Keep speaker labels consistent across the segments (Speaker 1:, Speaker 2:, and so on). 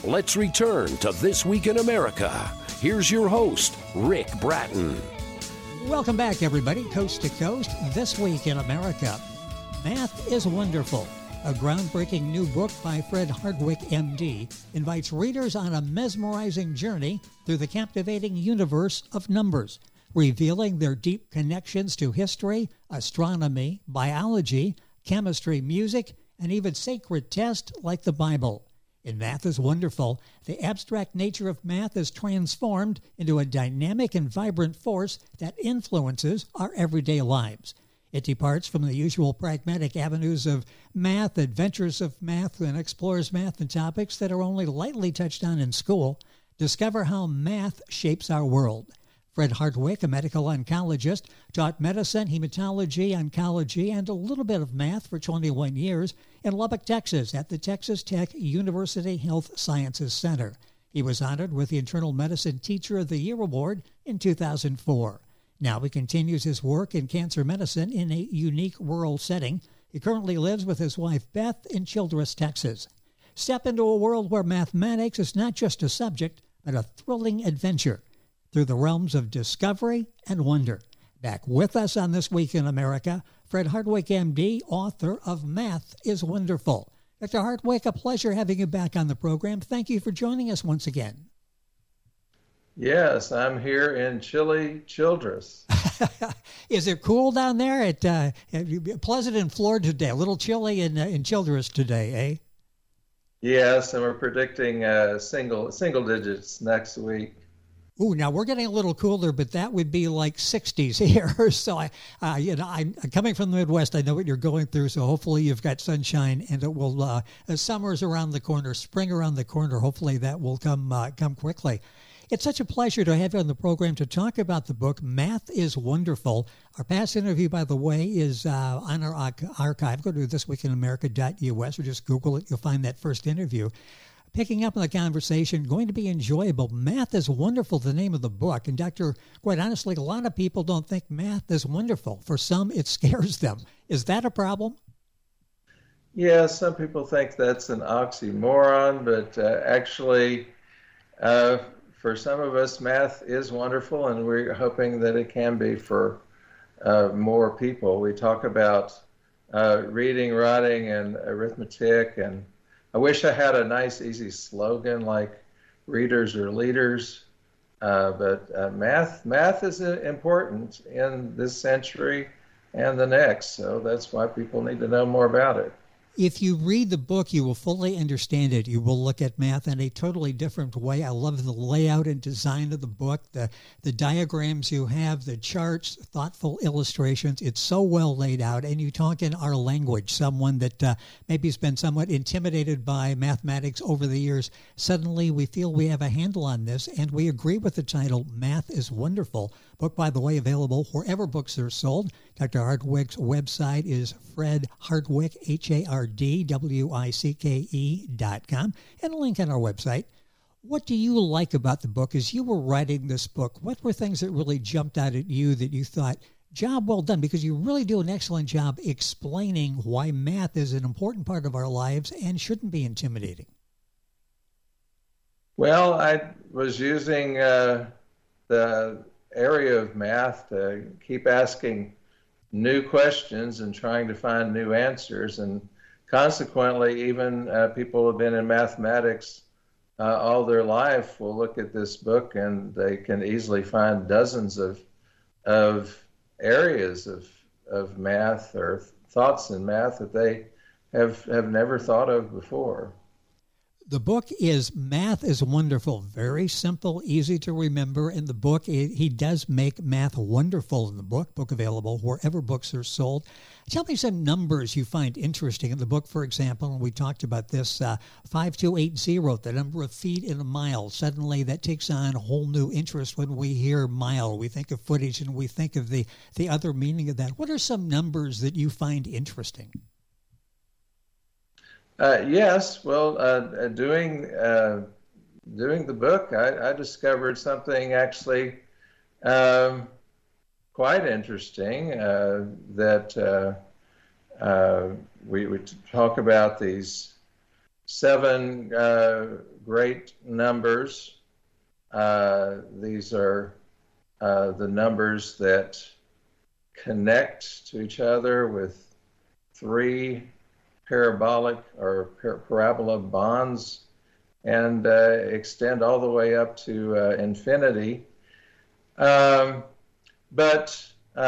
Speaker 1: Let's return to This Week in America. Here's your host, Rick Bratton.
Speaker 2: Welcome back, everybody, coast to coast. This Week in America. Math is Wonderful. A groundbreaking new book by Fred Hardwick, MD, invites readers on a mesmerizing journey through the captivating universe of numbers, revealing their deep connections to history, astronomy, biology, chemistry, music, and even sacred texts like the Bible. In Math is Wonderful, the abstract nature of math is transformed into a dynamic and vibrant force that influences our everyday lives. It departs from the usual pragmatic avenues of math, adventures of math, and explores math and topics that are only lightly touched on in school. Discover how math shapes our world. Fred Hardwick, a medical oncologist, taught medicine, hematology, oncology, and a little bit of math for 21 years in Lubbock, Texas, at the Texas Tech University Health Sciences Center. He was honored with the Internal Medicine Teacher of the Year Award in 2004. Now he continues his work in cancer medicine in a unique rural setting. He currently lives with his wife, Beth, in Childress, Texas. Step into a world where mathematics is not just a subject, but a thrilling adventure through the realms of discovery and wonder. Back with us on This Week in America, Fred Hardwick, MD, author of Math is Wonderful. Dr. Hardwick, a pleasure having you back on the program. Thank you for joining us once again.
Speaker 3: Yes, I'm here in chilly Childress.
Speaker 2: Is it cool down there? Pleasant in Florida today, a little chilly in Childress today, eh?
Speaker 3: Yes, and we're predicting single digits next week.
Speaker 2: Ooh, now we're getting a little cooler, but that would be like 60s here. So I'm coming from the Midwest. I know what you're going through. So hopefully you've got sunshine, and it will. Summer's around the corner, spring around the corner. Hopefully that will come quickly. It's such a pleasure to have you on the program to talk about the book, Math is Wonderful. Our past interview, by the way, is on our archive. Go to thisweekinamerica.us or just Google it. You'll find that first interview. Picking up on the conversation, going to be enjoyable. Math is Wonderful, the name of the book. And Doctor, quite honestly, a lot of people don't think math is wonderful. For some, it scares them. Is that a problem?
Speaker 3: Yeah, some people think that's an oxymoron, but actually, for some of us, math is wonderful, and we're hoping that it can be for more people. We talk about reading, writing, and arithmetic, and I wish I had a nice, easy slogan like readers are leaders, but math is important in this century and the next, so that's why people need to know more about it.
Speaker 2: If you read the book, you will fully understand it. You will look at math in a totally different way. I love the layout and design of the book, the diagrams you have, the charts, thoughtful illustrations. It's so well laid out, and you talk in our language. Someone that maybe has been somewhat intimidated by mathematics over the years, suddenly we feel we have a handle on this, and we agree with the title, Math is Wonderful. Book, by the way, available wherever books are sold. Dr. Hardwick's website is Fred Hardwick, HARDWICKE.com, and a link on our website. What do you like about the book as you were writing this book? What were things that really jumped out at you that you thought, job well done? Because you really do an excellent job explaining why math is an important part of our lives and shouldn't be intimidating.
Speaker 3: Well, I was using the area of math to keep asking new questions and trying to find new answers, and consequently even people who have been in mathematics all their life will look at this book and they can easily find dozens of areas of math or thoughts in math that they have never thought of before.
Speaker 2: The book is Math is Wonderful. Very simple, easy to remember. In the book, he does make math wonderful in the book. Book available wherever books are sold. Tell me some numbers you find interesting in the book, for example, and we talked about this, 5280, the number of feet in a mile. Suddenly that takes on a whole new interest when we hear mile. We think of footage and we think of the other meaning of that. What are some numbers that you find interesting?
Speaker 3: Yes, well, doing the book, I discovered something actually quite interesting that we talk about these seven great numbers. These are the numbers that connect to each other with three parabolic or parabola bonds and extend all the way up to infinity. But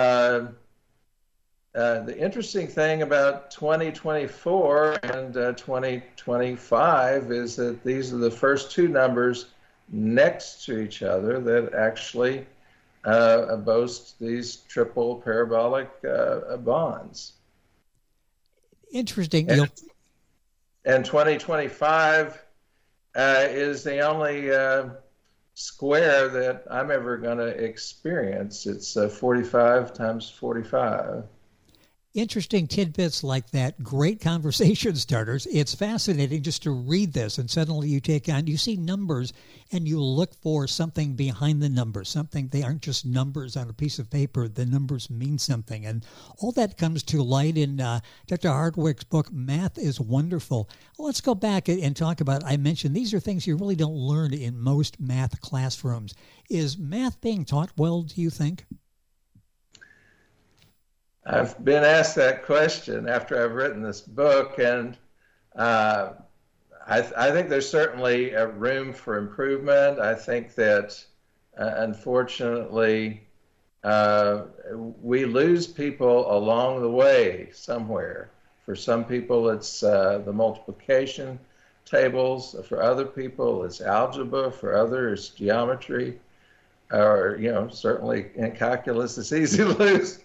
Speaker 3: the interesting thing about 2024 and 2025 is that these are the first two numbers next to each other that actually boast these triple parabolic bonds.
Speaker 2: Interesting.
Speaker 3: And 2025 is the only square that I'm ever going to experience. It's 45 times 45.
Speaker 2: Interesting tidbits like that, great conversation starters. It's fascinating just to read this, and suddenly you see numbers and you look for something behind the numbers, something, they aren't just numbers on a piece of paper, the numbers mean something. And all that comes to light in Dr. Hardwick's book, Math is Wonderful. Well, let's go back and talk about, I mentioned these are things you really don't learn in most math classrooms. Is math being taught well, do you think?
Speaker 3: I've been asked that question after I've written this book, and I think there's certainly a room for improvement. I think that, unfortunately, we lose people along the way somewhere. For some people, it's the multiplication tables. For other people, it's algebra. For others, geometry. Or, certainly in calculus, it's easy to lose.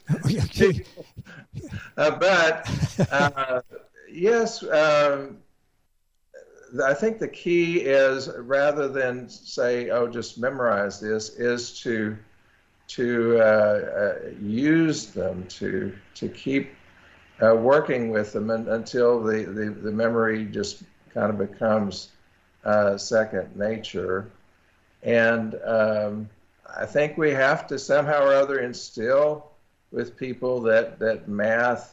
Speaker 3: But yes, I think the key is, rather than say, oh, just memorize this, is to use them, to keep working with them until the memory just kind of becomes second nature. And I think we have to somehow or other instill with people that math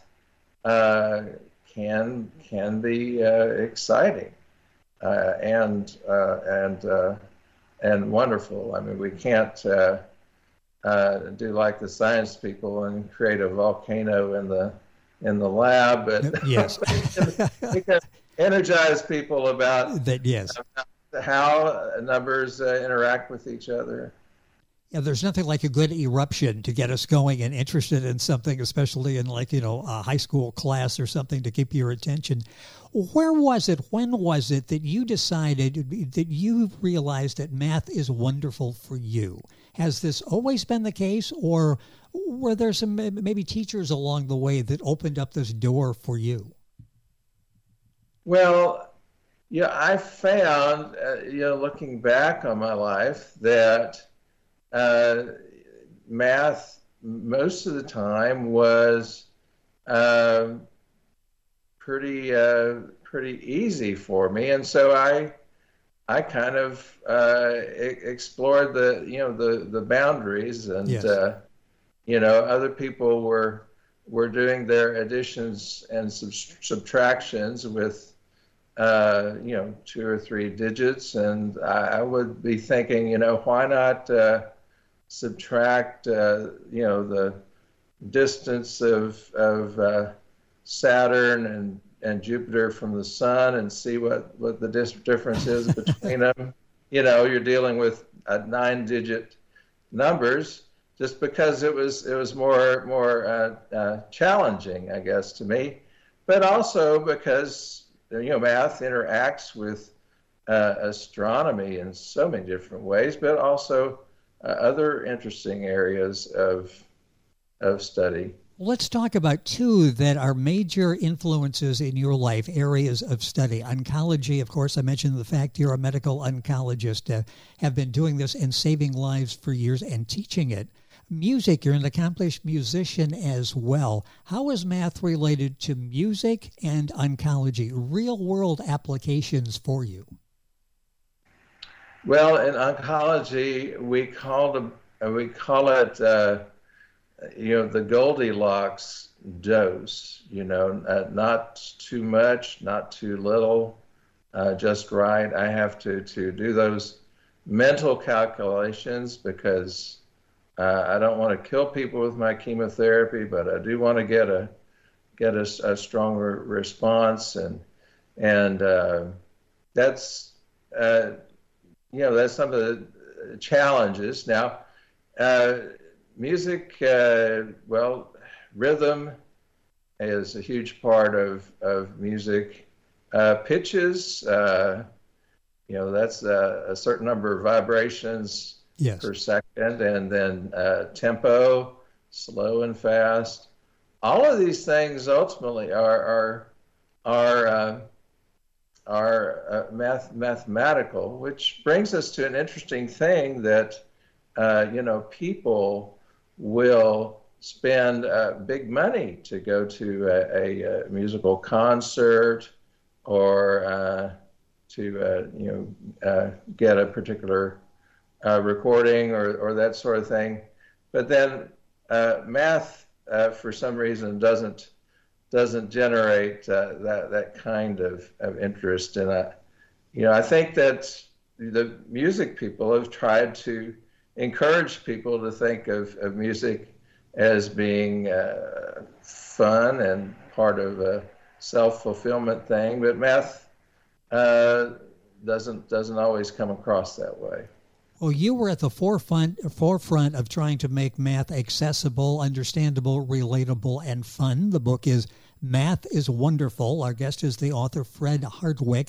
Speaker 3: can be exciting and wonderful. I mean, we can't do like the science people and create a volcano in the lab, but
Speaker 2: yes,
Speaker 3: we can energize people about
Speaker 2: that. Yes,
Speaker 3: how numbers interact with each other.
Speaker 2: Yeah, there's nothing like a good eruption to get us going and interested in something, especially in a high school class or something to keep your attention. Where was it, when was it that you decided, that you realized that math is wonderful for you? Has this always been the case, or were there some maybe teachers along the way that opened up this door for you?
Speaker 3: Well, I found, looking back on my life, that math most of the time was pretty easy for me, and so I kind of explored the boundaries, and
Speaker 2: yes.
Speaker 3: Other people were doing their additions and subtractions with 2 or 3 digits, and I would be thinking, why not subtract, the distance of Saturn and Jupiter from the sun and see what the difference is between them. You're dealing with 9-digit numbers, just because it was more challenging, I guess, to me, but also because math interacts with astronomy in so many different ways, but also other interesting areas of study.
Speaker 2: Let's talk about 2 that are major influences in your life, areas of study. Oncology, of course, I mentioned the fact you're a medical oncologist, have been doing this and saving lives for years and teaching it. Music, you're an accomplished musician as well. How is math related to music and oncology, real-world applications for you?
Speaker 3: Well, in oncology, we call it the Goldilocks dose. Not too much, not too little, just right. I have to do those mental calculations because I don't want to kill people with my chemotherapy, but I do want to get a stronger response, and that's that's some of the challenges. Now, music, rhythm is a huge part of music. Pitches, that's a certain number of vibrations per second, and then tempo, slow and fast. All of these things ultimately are mathematical, which brings us to an interesting thing that people will spend big money to go to a musical concert or to get a particular recording or that sort of thing. But then math, for some reason, doesn't generate that kind of interest. And I think that the music people have tried to encourage people to think of music as being fun and part of a self-fulfillment thing, but math doesn't always come across that way.
Speaker 2: Well, you were at the forefront of trying to make math accessible, understandable, relatable, and fun. The book is Math is Wonderful. Our guest is the author Fred Hardwick,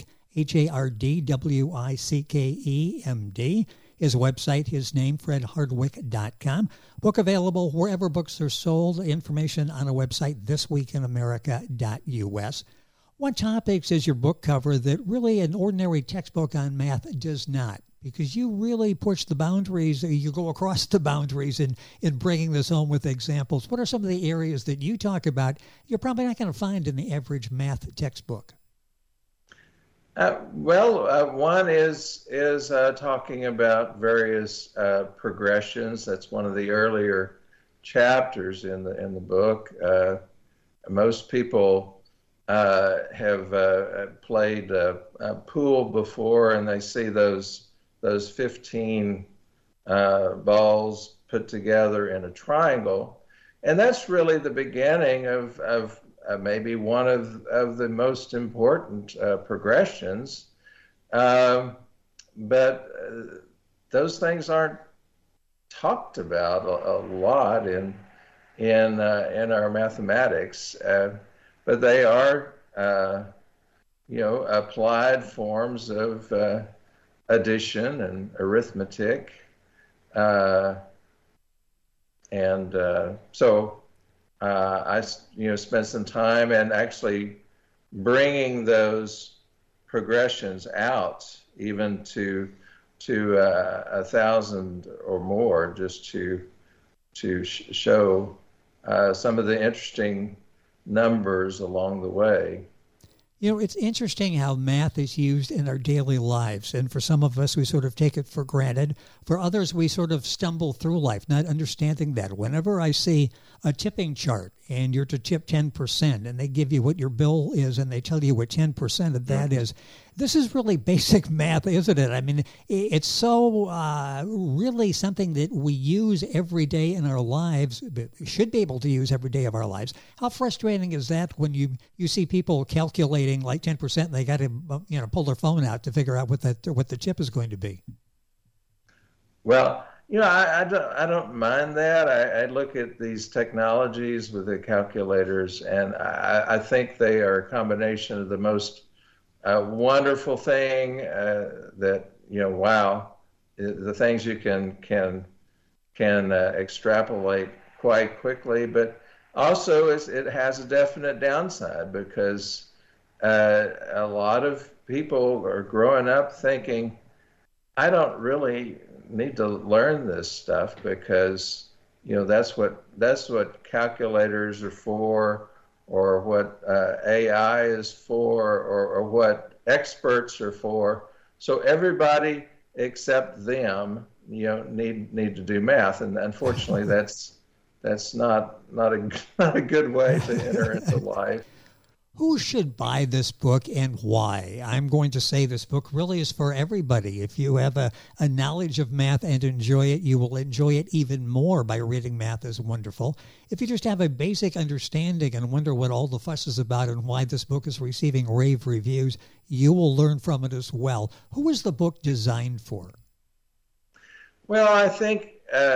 Speaker 2: HARDWICKEMD. His website, his name, fredhardwick.com. Book available wherever books are sold. Information on a website, thisweekinamerica.us. What topics is your book cover that really an ordinary textbook on math does not? Because you really push the boundaries, you go across the boundaries in bringing this home with examples. What are some of the areas that you talk about you're probably not going to find in the average math textbook?
Speaker 3: One is talking about various progressions. That's one of the earlier chapters in the book. Most people have played pool before, and they see those 15 balls put together in a triangle, and that's really the beginning of maybe one of the most important progressions, but those things aren't talked about a lot in our mathematics, but they are applied forms of addition and arithmetic, and so I spent some time and actually bringing those progressions out even to 1,000 or more, just to show some of the interesting numbers along the way.
Speaker 2: It's interesting how math is used in our daily lives. And for some of us, we sort of take it for granted. For others, we sort of stumble through life, not understanding that. Whenever I see a tipping chart and you're to tip 10% and they give you what your bill is and they tell you what 10% of that is, this is really basic math, isn't it? I mean, it's so really something that we use every day in our lives, should be able to use every day of our lives. How frustrating is that when you see people calculating like 10% and they got to pull their phone out to figure out what the chip is going to be?
Speaker 3: Well, I don't mind that. I look at these technologies with the calculators, and I think they are a combination of the most wonderful thing that the things you can extrapolate quite quickly, but also it has a definite downside because a lot of people are growing up thinking, I don't really need to learn this stuff because that's what calculators are for, or what AI is for, or what experts are for. So everybody except them, need to do math, and unfortunately, that's not a good way to enter into life.
Speaker 2: Who should buy this book and why? I'm going to say this book really is for everybody. If you have a knowledge of math and enjoy it, you will enjoy it even more by reading Math is Wonderful. If you just have a basic understanding and wonder what all the fuss is about and why this book is receiving rave reviews, you will learn from it as well. Who is the book designed for?
Speaker 3: Well, I think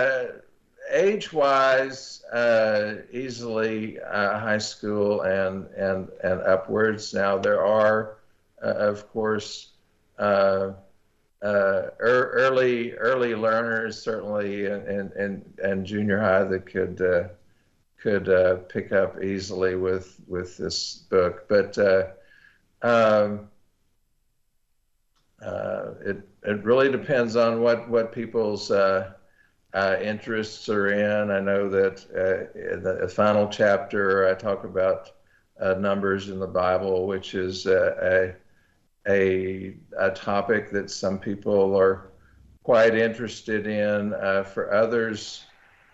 Speaker 3: age-wise, easily high school and upwards. Now there are, of course, early learners certainly in junior high that could pick up easily with this book, but it really depends on what people's interests are in. I know that in the final chapter I talk about numbers in the Bible, which is a topic that some people are quite interested in. For others,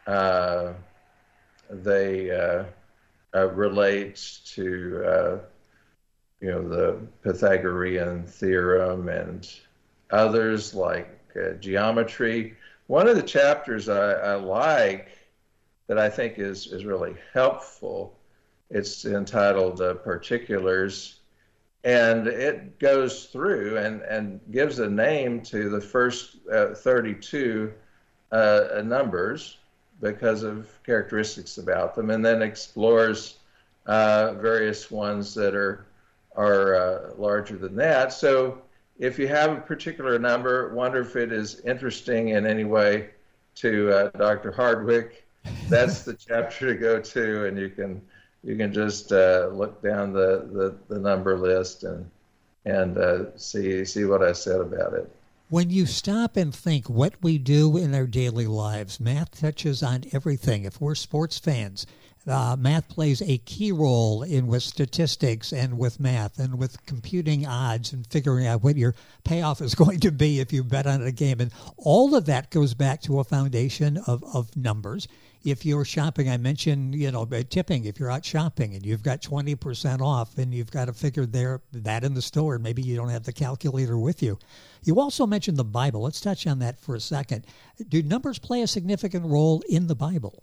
Speaker 3: they relate to the Pythagorean theorem, and others like geometry. One of the chapters I like that I think is really helpful, it's entitled Particulars, and it goes through and gives a name to the first 32 numbers because of characteristics about them, and then explores various ones that are larger than that. So if you have a particular number, wonder if it is interesting in any way to Dr. Hardwick, that's the chapter to go to, and you can just look down the number list and see what I said about it.
Speaker 2: When you stop and think what we do in our daily lives, math touches on everything. If we're sports fans, math plays a key role with statistics and with math and with computing odds and figuring out what your payoff is going to be if you bet on a game. And all of that goes back to a foundation of numbers. If you're shopping, I mentioned, tipping. If you're out shopping and you've got 20% off and you've got to figure that in the store, and maybe you don't have the calculator with you. You also mentioned the Bible. Let's touch on that for a second. Do numbers play a significant role in the Bible?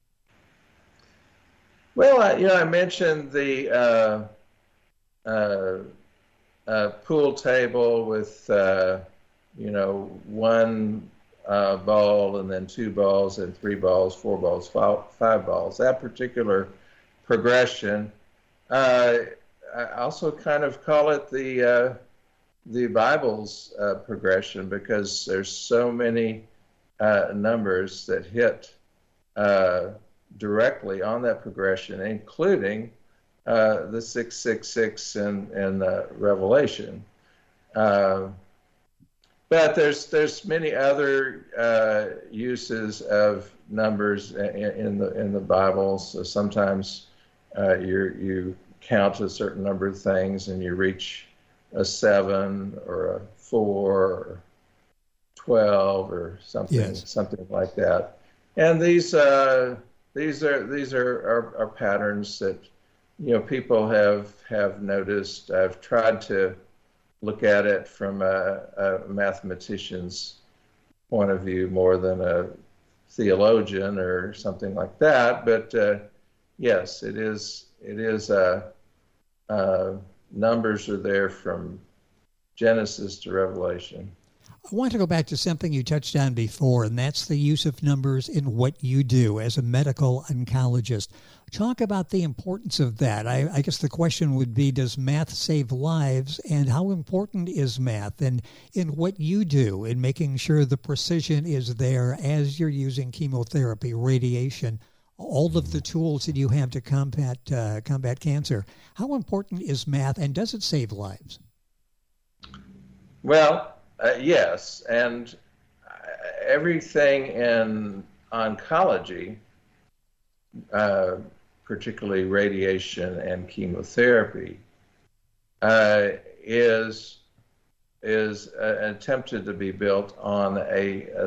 Speaker 3: Well, I mentioned the pool table with, one ball and then 2 balls and 3 balls, 4 balls, 5 balls. That particular progression. I also kind of call it the Bible's progression, because there's so many numbers that hit directly on that progression, including the 666 in Revelation. But there's many other uses of numbers in the Bible. So sometimes you count a certain number of things and you reach a 7 or a 4 or 12 or something, yes, something like that. And these are patterns that people have noticed. I've tried to look at it from a mathematician's point of view more than a theologian or something like that. But yes, it is. Numbers are there from Genesis to Revelation.
Speaker 2: I want to go back to something you touched on before, and that's the use of numbers in what you do as a medical oncologist. Talk about the importance of that. I guess the question would be, does math save lives, and how important is math in what you do in making sure the precision is there as you're using chemotherapy, radiation, all of the tools that you have to combat cancer? How important is math, and does it save lives?
Speaker 3: Well, yes, and everything in oncology, particularly radiation and chemotherapy, is attempted to be built on a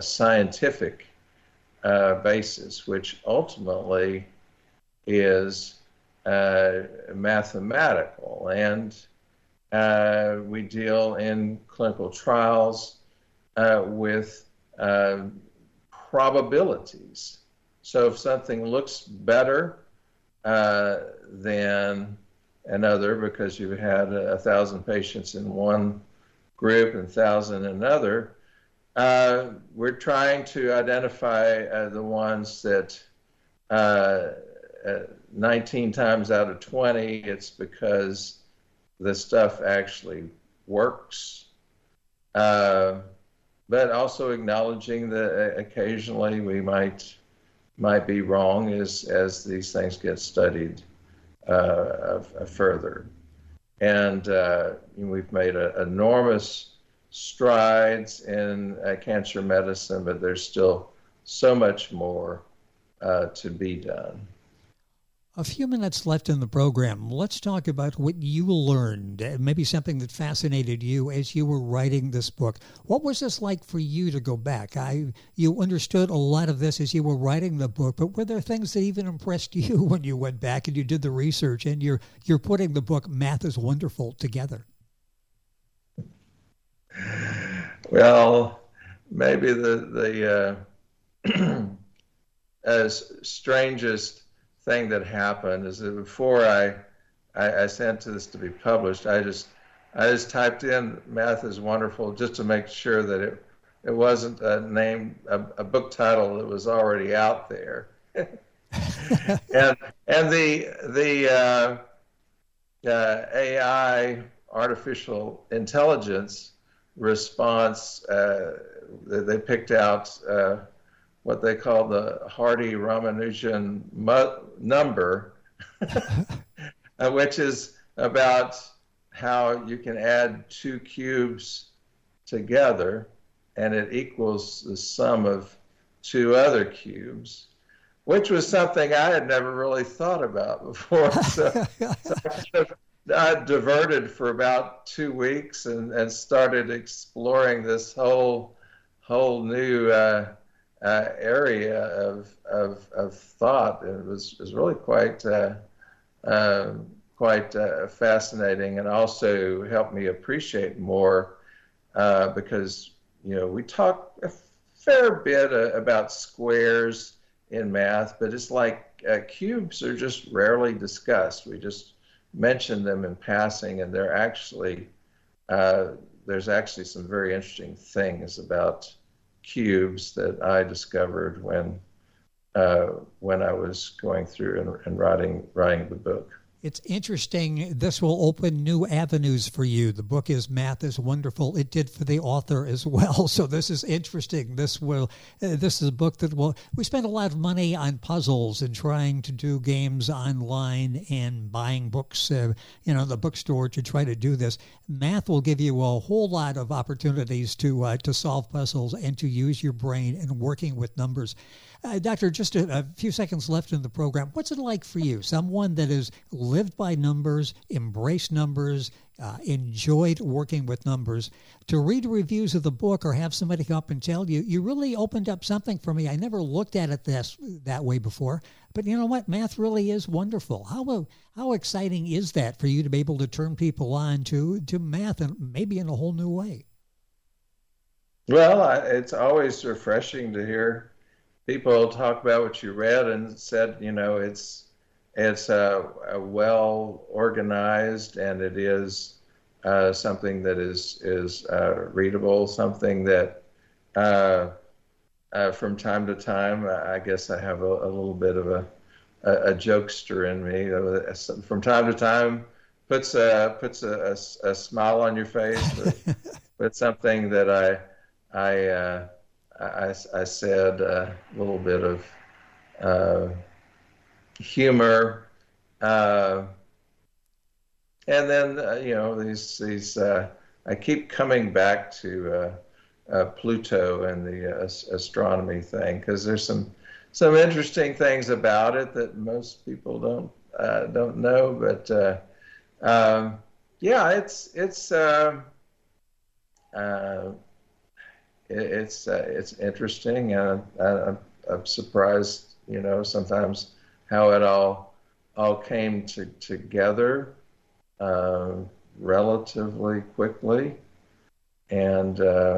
Speaker 3: scientific basis, which ultimately is mathematical, and we deal in clinical trials with probabilities. So if something looks better than another because you've had 1,000 patients in one group and 1,000 in another, we're trying to identify the ones that 19 times out of 20, it's because the stuff actually works. But also acknowledging that occasionally we might be wrong as these things get studied further. And we've made enormous strides in cancer medicine, but there's still so much more to be done.
Speaker 2: A few minutes left in the program. Let's talk about what you learned, maybe something that fascinated you as you were writing this book. What was this like for you to go back? You understood a lot of this as you were writing the book, but were there things that even impressed you when you went back and you did the research and you're putting the book Math is Wonderful together?
Speaker 3: Well, maybe the strangest thing that happened is that before I sent this to be published, I just typed in "Math is Wonderful" just to make sure that it wasn't a book title that was already out there. and the AI, artificial intelligence response, they picked out what they call the Hardy-Ramanujan number, which is about how you can add two cubes together and it equals the sum of two other cubes, which was something I had never really thought about before. So I diverted for about 2 weeks and started exploring this whole new area of thought. And it was really quite fascinating, and also helped me appreciate more because we talk a fair bit about squares in math, but it's like cubes are just rarely discussed. We just mention them in passing, and they're actually there's actually some very interesting things about cubes that I discovered when I was going through and writing the book.
Speaker 2: It's interesting. This will open new avenues for you. The book is Math is Wonderful. It did for the author as well. So this is interesting. This is a book that we spend a lot of money on puzzles and trying to do games online and buying books, the bookstore to try to do this. Math will give you a whole lot of opportunities to solve puzzles and to use your brain and working with numbers. Doctor, just a few seconds left in the program. What's it like for you? Someone that has lived by numbers, embraced numbers, enjoyed working with numbers, to read reviews of the book or have somebody come up and tell you, you really opened up something for me. I never looked at it that way before. But you know what? Math really is wonderful. How exciting is that for you to be able to turn people on to math and maybe in a whole new way?
Speaker 3: Well, it's always refreshing to hear people talk about what you read and said, it's well organized, and it is something that is readable, something that from time to time, I guess I have a little bit of a jokester in me. From time to time, puts a smile on your face, but something that I said a little bit of humor, and then these I keep coming back to Pluto and the astronomy thing, because there's some interesting things about it that most people don't know, but it's interesting, and I'm surprised, sometimes how it all all came together relatively quickly, and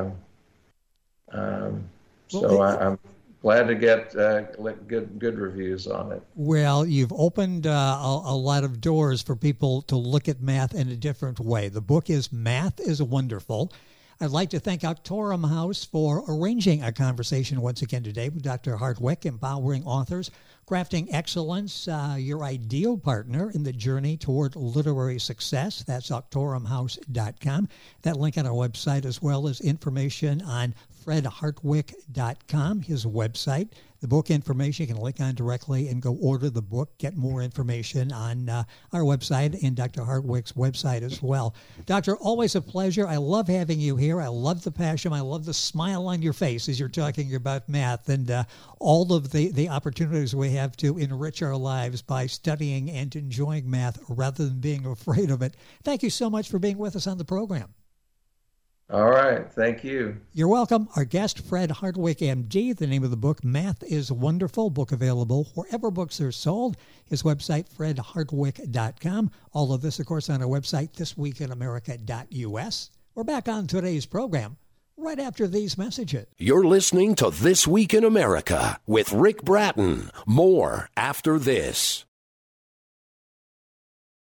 Speaker 3: so I'm glad to get good reviews on it.
Speaker 2: Well, you've opened a lot of doors for people to look at math in a different way. The book is Math is Wonderful. I'd like to thank Auctorum House for arranging a conversation once again today with Dr. Hardwick, empowering authors, crafting excellence, your ideal partner in the journey toward literary success. That's auctorumhouse.com. That link on our website, as well as information on fredhardwick.com, his website. The book information you can link on directly and go order the book, get more information on our website and Dr. Hardwick's website as well. Doctor, always a pleasure. I love having you here. I love the passion. I love the smile on your face as you're talking about math and all of the opportunities we have to enrich our lives by studying and enjoying math rather than being afraid of it. Thank you so much for being with us on the program.
Speaker 3: All right. Thank you.
Speaker 2: You're welcome. Our guest, Fred Hardwick, MD. The name of the book, Math is Wonderful. Book available wherever books are sold. His website, fredhardwick.com. All of this, of course, on our website, thisweekinamerica.us. We're back on today's program right after these messages.
Speaker 1: You're listening to This Week in America with Rick Bratton. More after this.